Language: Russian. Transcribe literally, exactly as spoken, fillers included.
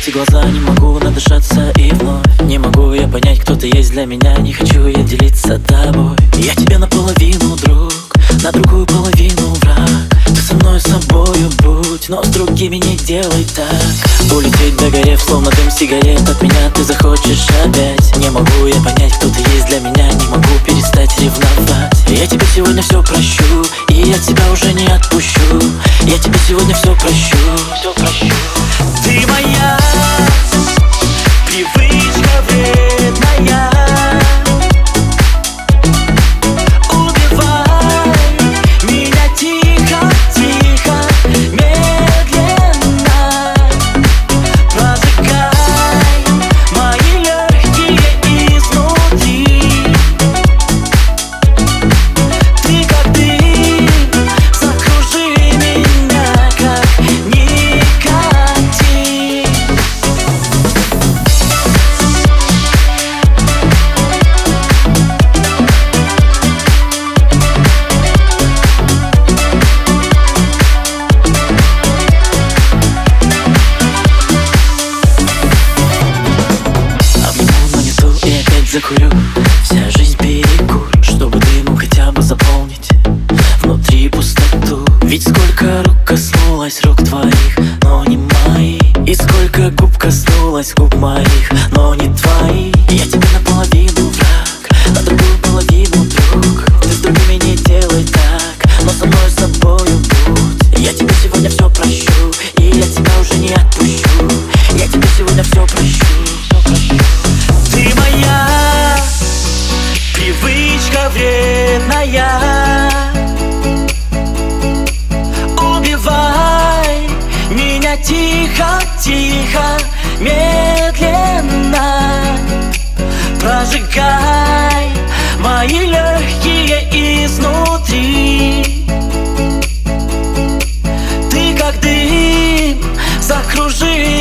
эти глаза, не могу надышаться и вновь не могу я понять, кто ты есть для меня. Не хочу я делиться тобой. Я тебе наполовину друг, на другую половину враг. Ты со мной собою будь, но с другими не делай так. Улететь догорев, словно дым сигарет. От меня ты захочешь опять. Не могу я понять, кто ты есть для меня. Не могу перестать ревновать. Я тебе сегодня все прощу, и я тебя уже не отпущу. Я тебе сегодня все прощу, все прощу. Ты моя привычка вредная. Убивай меня тихо, тихо, медленно. Прожигай мои легкие изнутри. Ты как дым, закружи меня, как никотин. Закурю, вся жизнь перекур, чтобы дымом хотя бы заполнить внутри пустоту. Ведь сколько рук коснулось рук твоих, но не моих. И сколько губ коснулось губ моих, но не твоих. Я тебе наполовину враг, на другую половину друг. Ты с другими не делай так, но со мной с собою будь. Я тебе сегодня все прощу, и я тебя уже не отпущу. Я тебе сегодня все прощу, все прощу. Ты моя привычка вредная. Убивай меня тихо, тихо, медленно. Прожигай мои легкие изнутри. Ты как дым, закружи